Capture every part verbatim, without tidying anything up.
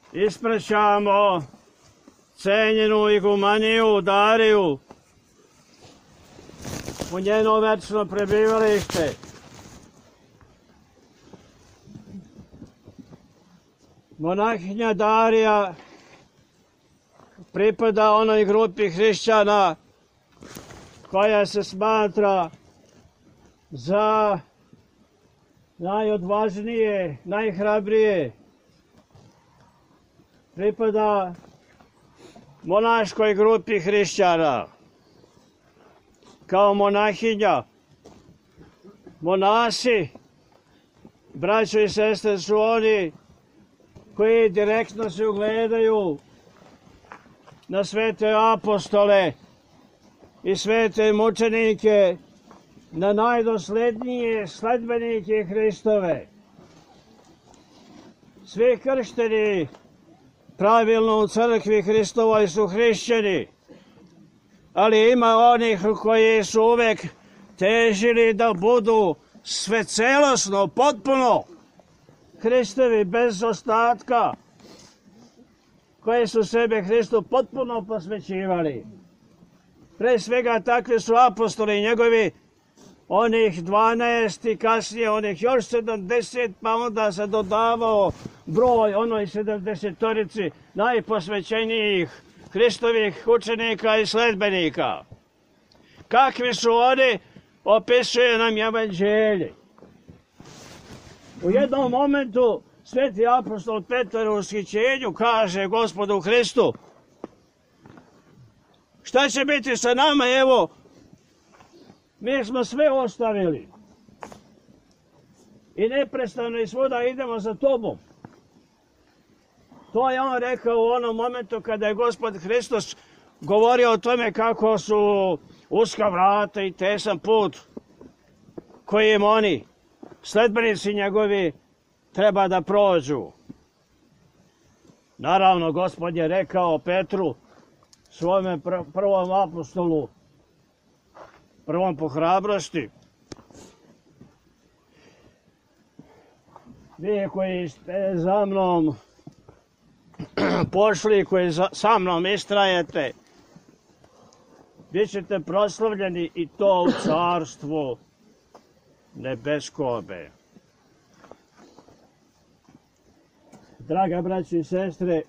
ispraćamo cenjenu igumaniju Dariju u njeno večno prebivalište. Monahinja Darija pripada onoj grupi hrišćana koja se smatra za najodvažnije, najhrabrije. Pripada monaškoj grupi hrišćana. Kao monahinja, monasi, braćo i sestre, su oni koji direktno se ugledaju na svete apostole i svete mučenike, na najdoslednije sledbenike Hristove. Svi kršteni pravilno u crkvi Hristovoj su hrišćani, ali ima onih koji su uvek težili da budu svecelosno, potpuno Hristovi, bez ostatka, koji su sebe Hristu potpuno posvećivali. Pre svega takvi su apostoli njegovi, onih dvanaest i kasnije onih još sedamdeset, pa onda se dodavao broj onoj sedamdesetorici najposvećenijih Hristovih učenika i sledbenika. Kakvi su oni, opisuje nam Evanđelje. U jednom momentu sveti apostol Petar u ushićenju kaže Gospodu Hristu: šta će biti sa nama, evo, mi smo sve ostavili i neprestano i svuda idemo za tobom. To je on rekao u onom momentu kada je Gospod Hristos govorio o tome kako su uska vrata i tesan put kojim oni, sledbenici njegovi, treba da prođu. Naravno, Gospod je rekao Petru, svome pr prvom apostolu, prvom po hrabrosti: vi koji ste za mnom pošli, koji za, sa mnom istrajete, bit ćete proslavljeni i to u carstvu nebeskome. Draga braći i sestre,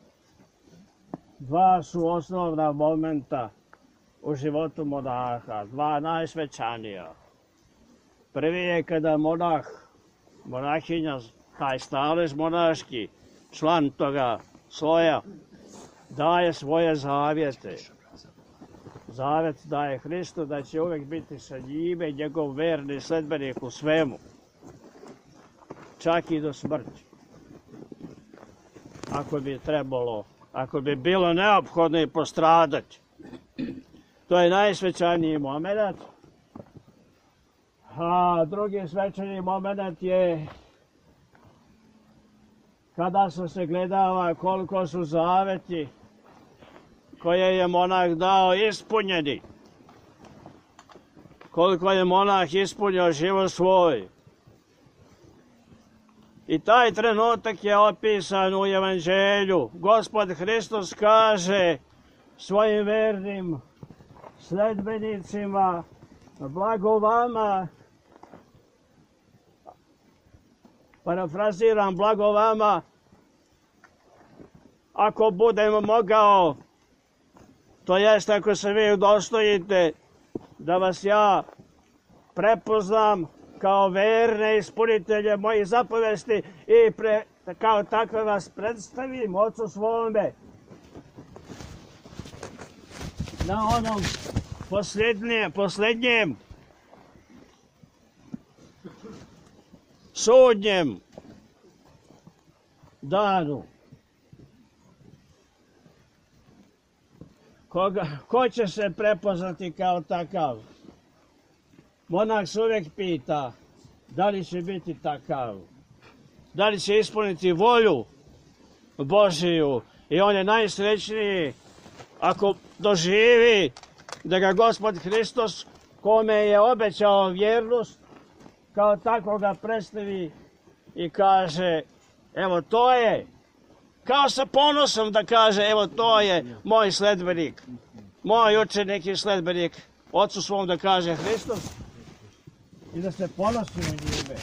dva su osnovna momenta u životu monaha, dva najsvećanija. Prvi je kada monah, monahinja, taj stalež monaški, član toga sloja, daje svoje zavjete. Zavjet daje Hristu da će uvijek biti sa njime, njegov verni sledbenik u svemu, čak i do smrti. Ako bi trebalo, ako bi bilo neophodno i postradati. To je najsvećaniji moment. A drugi svečani moment je kada se sagledava koliko su zaveti koje je monah dao ispunjeni. Koliko je monah ispunio život svoj. I taj trenutak je opisan u Evanđelju. Gospod Hristos kaže svojim vernim sledbenicima: blago vama, parafraziram, blago vama, ako budem mogao, to jest ako se vi udostojite da vas ja prepoznam kao verne ispunitelje mojih zapovesti i pre, kao takve vas predstavim Ocu svome. Na onom posljednje, posljednjem sudnjem danu. Koga, ko će se prepoznati kao takav? Monah se uvijek pita da li će biti takav, da li će ispuniti volju Božiju, i on je najsrećniji ako doživi da ga Gospod Hristos, kome je obećao vjernost, kao tako ga predstavi i kaže: evo, to je Kao sa ponosom da kaže, evo to je moj sledbenik, moj učenik i sledbenik, ocu svom da kaže Hristos i da se ponosimo njime.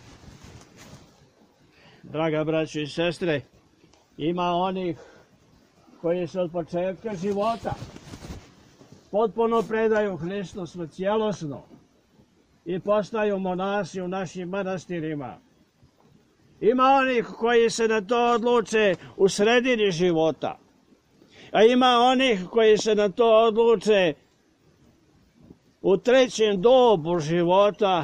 Draga braćo i sestre, ima onih koji se od početka života potpuno predaju Hristosu cijelosno i postaju monasi u našim manastirima. Ima onih koji se na to odluče u sredini života, a ima onih koji se na to odluče u trećem dobu života.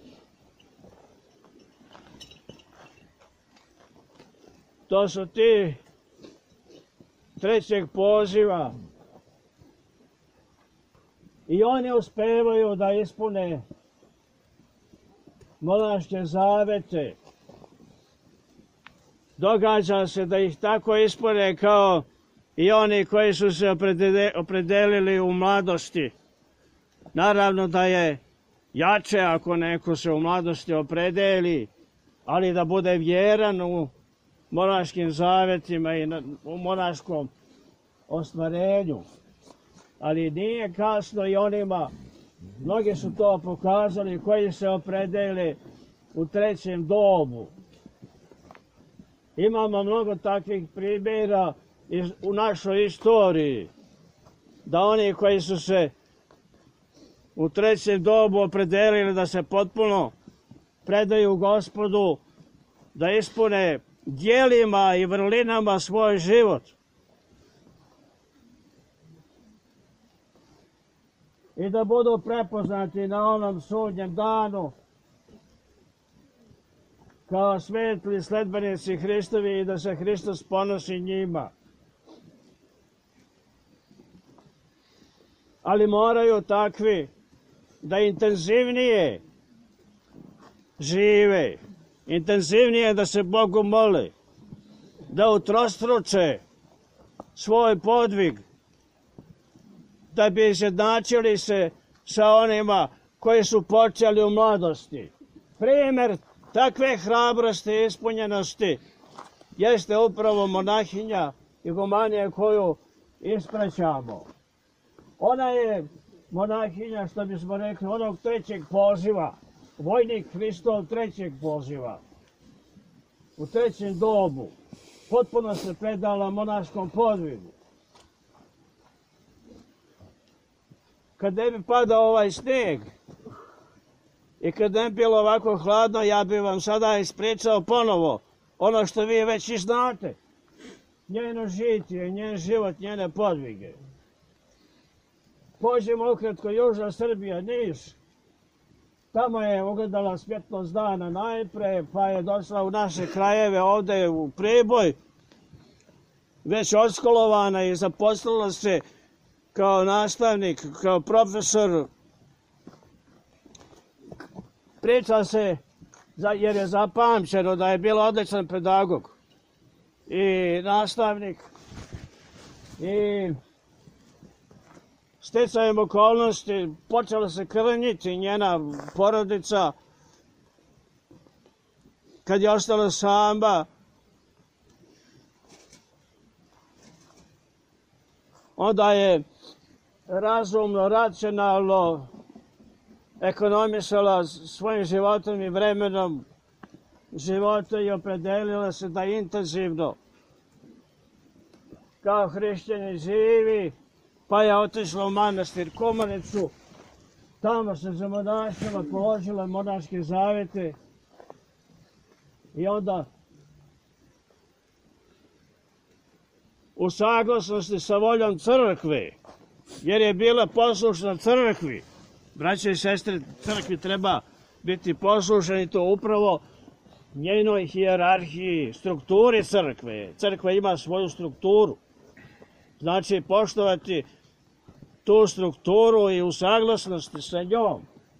To su ti trećeg poziva i oni uspevaju da ispune monaške zavete. Događa se da ih tako ispune kao i oni koji su se opredelili u mladosti. Naravno da je jače ako neko se u mladosti opredeli, ali da bude vjeran u monaškim zavetima i u monaškom ostvarenju. Ali nije kasno i onima, mnogi su to pokazali, koji se opredeli u trećem dobu. Imamo mnogo takvih primjera u našoj istoriji, da oni koji su se u trećem dobu opredelili da se potpuno predaju Gospodu, da ispune djelima i vrlinama svoj život. I da budu prepoznati na onom sudnjem danu kao svetli sledbenici Hristovi i da se Hristos ponosi njima. Ali moraju takvi da intenzivnije žive, intenzivnije da se Bogu mole, da utrostruče svoj podvig, da bi izjednačili se sa onima koji su počeli u mladosti. Primjer takve hrabrosti i ispunjenosti jeste upravo monahinja igumanija koju ispraćamo. Ona je monahinja, što bismo rekli, onog trećeg poziva, vojnik Hristov trećeg poziva. U trećem dobu potpuno se predala monaškom podvigu. Kad ne bi padao ovaj snijeg i kad ne bi bilo ovako hladno, ja bi vam sada ispričao ponovo ono što vi već i znate. Njeno žitije, njen život, njene podvige. Pođemo ukratko, južna Srbija, Niš. Tamo je ugledala svjetlost dana najpre, pa je došla u naše krajeve ovdje u Priboj, već odškolovana i zaposlila se kao nastavnik, kao profesor. Priča se, jer je zapamćeno da je bila odličan pedagog i nastavnik. I sticajem okolnosti počela se krnjiti njena porodica. Kad je ostala sama, onda je razumno, racionalno ekonomisala svojim životom i vremenom života i opredelila se da intenzivno kao hrišćani živi, pa je otišla u manastir Kumanicu. Tamo se za monašima položila monaške zavete i onda u saglasnosti sa voljom crkve, jer je bila poslušna crkvi. Braće i sestre, crkvi treba biti poslušan i to upravo njenoj hijerarhiji, strukturi crkve. Crkva ima svoju strukturu. Znači poštovati tu strukturu i u saglasnosti sa njom.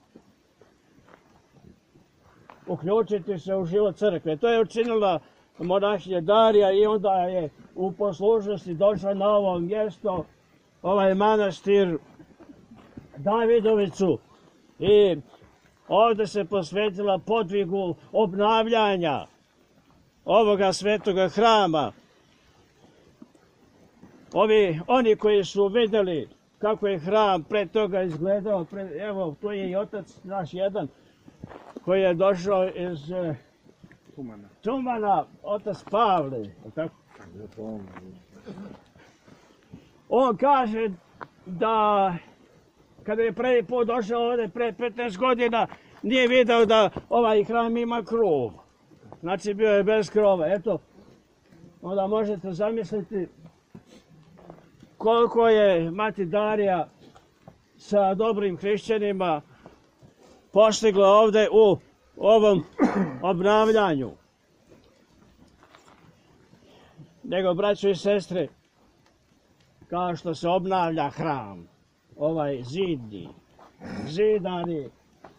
Uključiti se u život crkve. To je učinila monahinja Darija i onda je u poslušnosti došla na ovo mjesto, ovaj manastir Davidovicu, i ovdje se posvetila podvigu obnavljanja ovoga svetoga hrama Ovi, oni koji su vidjeli kako je hram pre toga izgledao, pre, evo, tu je i otac naš jedan, koji je došao iz uh, Tumana. Tumana, otac Pavle, tako? On kaže da kada je prvi put došao ovdje pre petnaest godina, nije vidio da ovaj hram ima krov. Znači bio je bez krova. Eto, onda možete zamisliti koliko je mati Darija sa dobrim hrišćanima postigla ovdje u ovom obnavljanju. Nego, braćo i sestre, kao što se obnavlja hram, ovaj zidni, zidani,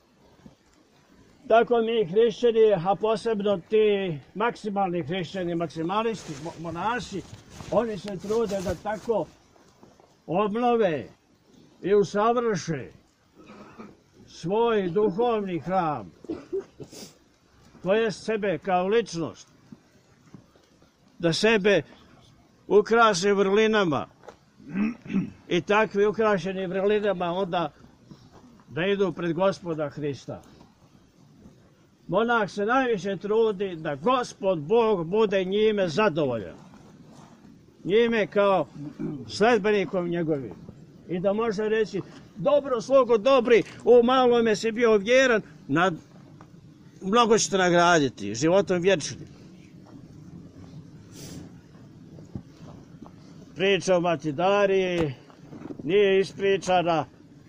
tako mi hrišćani, a posebno ti maksimalni hrišćani, maksimalisti, monasi, oni se trude da tako obnove i usavrše svoj duhovni hram, to je sebe kao ličnost, da sebe ukrase vrlinama i takvi ukrašeni vrlinama onda da idu pred Gospoda Hrista. Monah se najviše trudi da Gospod Bog bude njime zadovoljan, njime kao sledbenikom njegovim. I da može reći, dobro slugo dobri, u malome si bio vjeran, na mnogo ćete nagraditi, životom vječnim. Priča o mati Dariji nije ispričana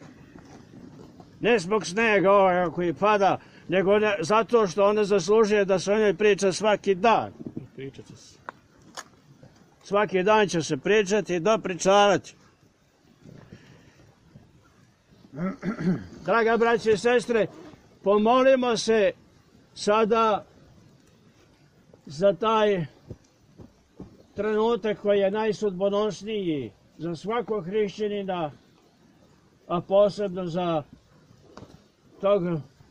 ne zbog snega ovoga koji pada, nego ne, zato što ona zaslužuje da se o njoj priča svaki dan. Pričat će se. Svaki dan će se pričati i dopričavati. Draga braće i sestre, pomolimo se sada za taj trenutak koji je najsudbonosniji za svakog hrišćanina, a posebno za tog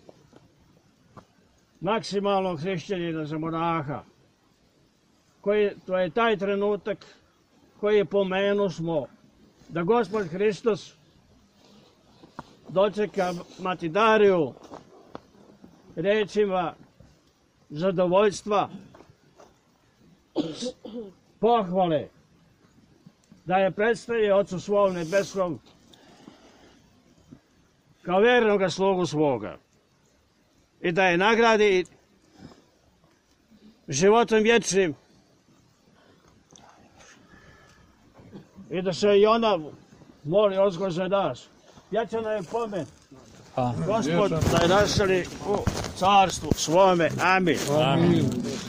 maksimalnog hrišćanina, za monaha. Koji, to je taj trenutak koji pomenu smo da Gospod Hristos dočeka mati Dariju rečima zadovoljstva, pohvale, da je predstavi Ocu svom nebeskom kao vernoga slugu svoga i da je nagradi životom vječnim i da se i ona moli Otko za nas. Vječana je pomen. Gospod da je naseli u carstvu svome. Amin. Amin.